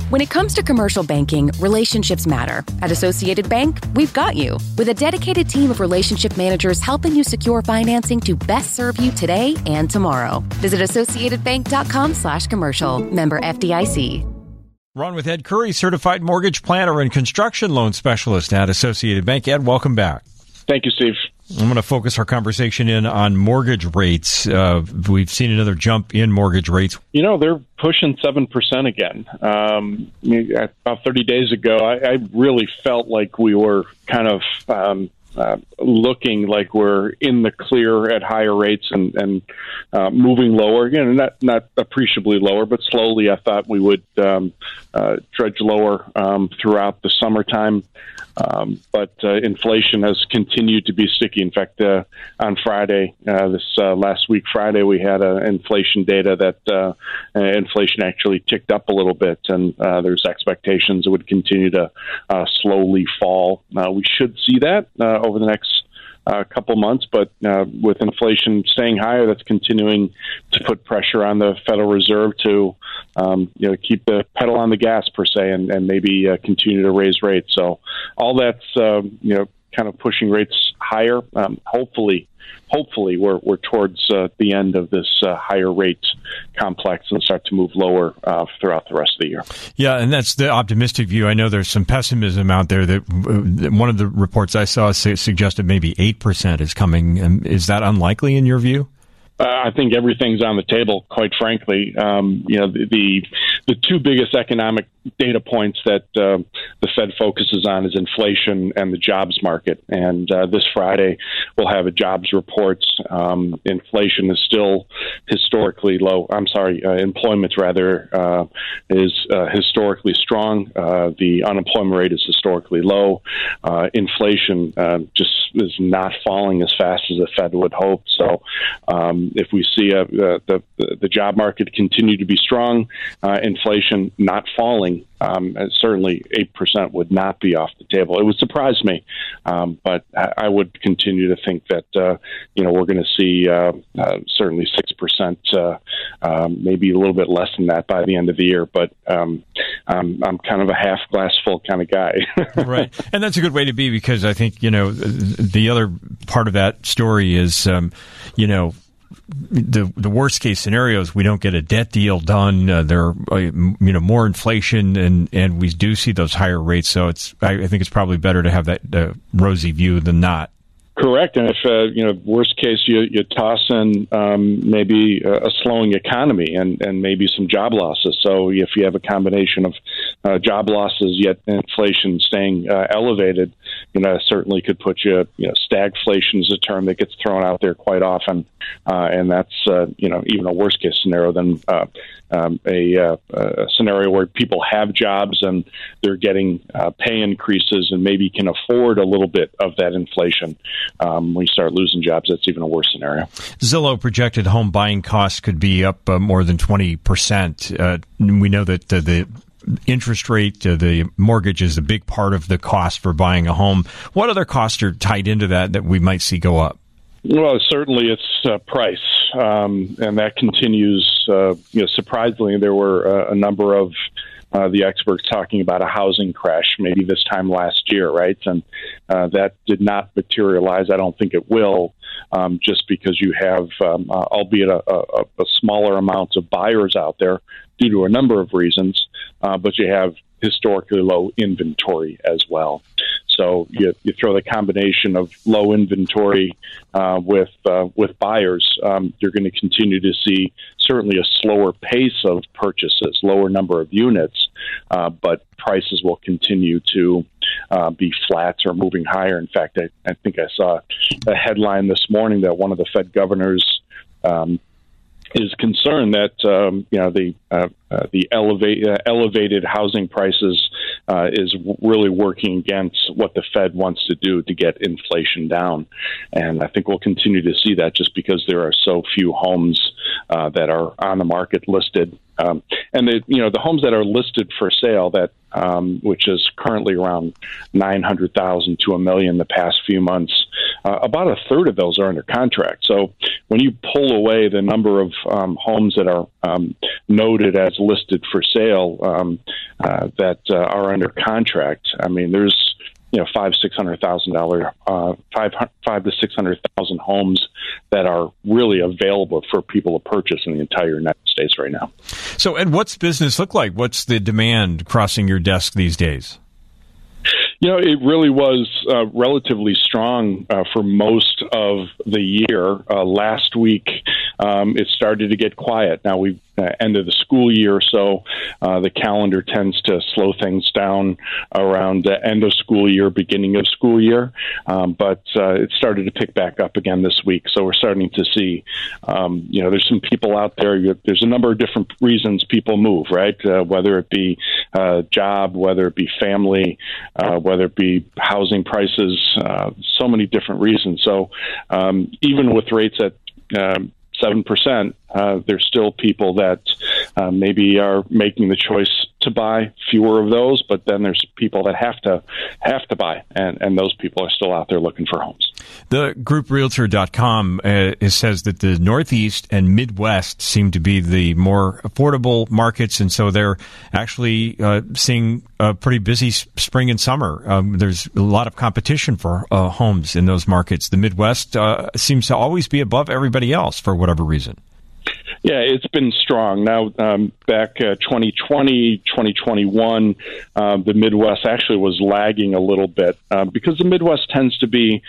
When it comes to commercial banking, relationships matter. At Associated Bank, we've got you. With a dedicated team of relationship managers helping you secure financing to best serve you today and tomorrow. Visit AssociatedBank.com/commercial. Member FDIC. We're on with Ed Curry, certified mortgage planner and construction loan specialist at Associated Bank. Ed, welcome back. Thank you, Steve. I'm going to focus our conversation in on mortgage rates. We've seen another jump in mortgage rates. You know, they're pushing 7% again. About 30 days ago, I really felt like we were kind of looking like we're in the clear at higher rates and moving lower. Again, not appreciably lower, but slowly I thought we would trudge lower throughout the summertime. But inflation has continued to be sticky. In fact, on Friday, last week Friday, we had inflation data that inflation actually ticked up a little bit, and there's expectations it would continue to slowly fall. We should see that over the next couple months, but with inflation staying higher, that's continuing to put pressure on the Federal Reserve to keep the pedal on the gas per se, and maybe continue to raise rates. So all that's kind of pushing rates higher. Hopefully we're towards the end of this higher rate complex and start to move lower throughout the rest of the year. Yeah, and that's the optimistic view. I know there's some pessimism out there that one of the reports I saw suggested maybe 8% is coming. Is that unlikely in your view? I think everything's on the table, quite frankly. The two biggest economic data points that the Fed focuses on is inflation and the jobs market. And this Friday, we'll have a jobs report. Inflation is still historically low. Employment, rather, is historically strong. The unemployment rate is historically low. Inflation just is not falling as fast as the Fed would hope. So if we see the job market continue to be strong, inflation not falling, certainly 8% would not be off the table. It would surprise me, but I would continue to think that we're going to see certainly 6%, maybe a little bit less than that by the end of the year. But I'm kind of a half glass full kind of guy. Right, and that's a good way to be, because I think the other part of that story is the worst case scenarios, we don't get a debt deal done. There are more inflation, and we do see those higher rates. So I think it's probably better to have that rosy view than not. Correct, and if worst case you toss in maybe a slowing economy and maybe some job losses. So if you have a combination of job losses yet inflation staying elevated, certainly could put you. Stagflation is a term that gets thrown out there quite often, and that's even a worst case scenario than a scenario where people have jobs and they're getting pay increases and maybe can afford a little bit of that inflation. When you start losing jobs, that's even a worse scenario. Zillow projected home buying costs could be up more than 20%. We know that the interest rate, the mortgage is a big part of the cost for buying a home. What other costs are tied into that we might see go up? Well, certainly it's price, and that continues. Surprisingly, there were a number of the experts talking about a housing crash maybe this time last year, right? And that did not materialize. I don't think it will, just because you have, albeit a smaller amount of buyers out there due to a number of reasons, but you have historically low inventory as well. So you throw the combination of low inventory with buyers, you're going to continue to see certainly a slower pace of purchases, lower number of units, but prices will continue to be flat or moving higher. In fact, I think I saw a headline this morning that one of the Fed governors is concerned that the elevated housing prices is really working against what the Fed wants to do to get inflation down, and I think we'll continue to see that just because there are so few homes that are on the market listed, and the homes that are listed for sale that which is currently around 900,000 to 1 million the past few months. about a third of those are under contract. So when you pull away the number of homes that are noted as listed for sale that are under contract, I mean, there's $500,000 to 600,000 homes that are really available for people to purchase in the entire United States right now. So, Ed, what's business look like? What's the demand crossing your desk these days? It really was relatively strong for most of the year. Last week, it started to get quiet. Now, we've end of the school year, so the calendar tends to slow things down around the end of school year, beginning of school year. But it started to pick back up again this week. So we're starting to see, there's some people out there. There's a number of different reasons people move, right? Whether it be job, whether it be family, whether it be housing prices, so many different reasons. So even with rates at 7%, there's still people that maybe are making the choice to buy fewer of those, but then there's people that have to buy, and those people are still out there looking for homes. The GroupRealtor.com says that the Northeast and Midwest seem to be the more affordable markets, and so they're actually seeing a pretty busy spring and summer. There's a lot of competition for homes in those markets. The Midwest seems to always be above everybody else for whatever reason. Yeah, it's been strong. Now, back 2020, 2021, the Midwest actually was lagging a little bit because the Midwest tends to be,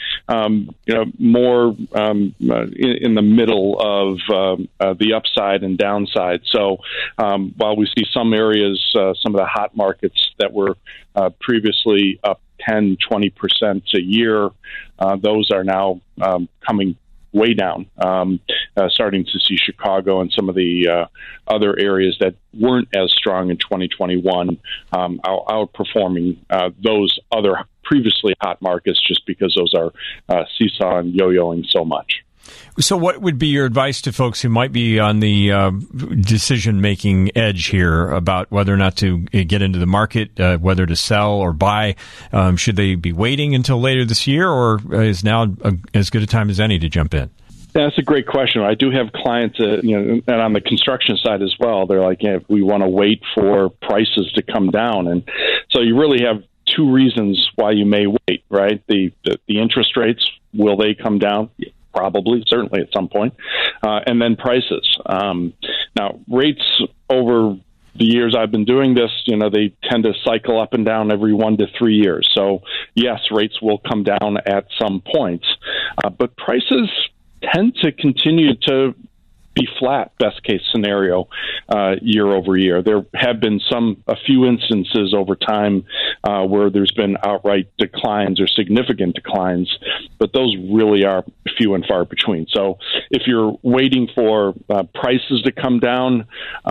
more in the middle of the upside and downside. So while we see some areas, some of the hot markets that were previously up 10, 20% a year, those are now coming way down, starting to see Chicago and some of the other areas that weren't as strong in 2021 outperforming those other previously hot markets just because those are seesaw and yo-yoing so much. So what would be your advice to folks who might be on the decision-making edge here about whether or not to get into the market, whether to sell or buy? Should they be waiting until later this year, or is now as good a time as any to jump in? That's a great question. I do have clients, and on the construction side as well, they're like, we want to wait for prices to come down. And so you really have two reasons why you may wait, right? The interest rates, will they come down? Probably, certainly at some point. And then prices. Now, rates over the years I've been doing this, they tend to cycle up and down every 1 to 3 years. So, yes, rates will come down at some point. But prices tend to continue to be flat, best case scenario, year over year. There have been a few instances over time where there's been outright declines or significant declines, but those really are few and far between. So if you're waiting for prices to come down,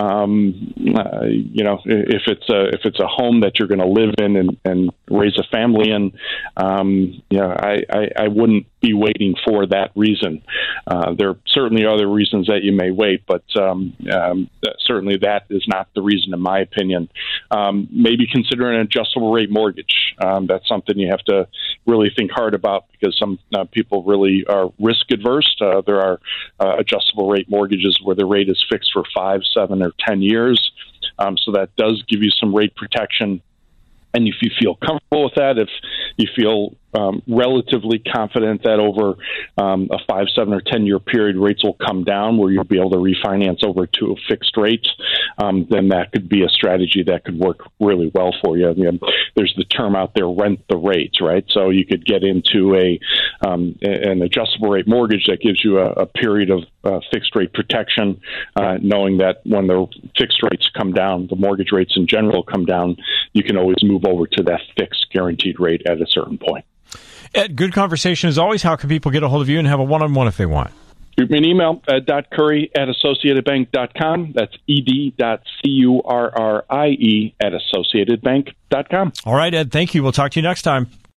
if it's a home that you're going to live in and raise a family in, I wouldn't be waiting for that reason. There certainly are other reasons that you may wait, but certainly that is not the reason, in my opinion. Maybe consider an adjustable rate mortgage. That's something you have to really think hard about because some people really are risk adverse. There are adjustable rate mortgages where the rate is fixed for 5, 7, or 10 years. So that does give you some rate protection. And if you feel comfortable with that, if you feel relatively confident that over a 5, 7, or 10-year period, rates will come down where you'll be able to refinance over to a fixed rate, then that could be a strategy that could work really well for you. There's the term out there, rent the rates, right? So you could get into an adjustable rate mortgage that gives you a period of fixed rate protection, knowing that when the fixed rates come down, the mortgage rates in general come down, you can always move over to that fixed guaranteed rate at a certain point. Ed, good conversation as always. How can people get a hold of you and have a one-on-one if they want? Shoot me an email at .curry@associatedbank.com. That's ed.currie@associatedbank.com. All right, Ed, thank you. We'll talk to you next time.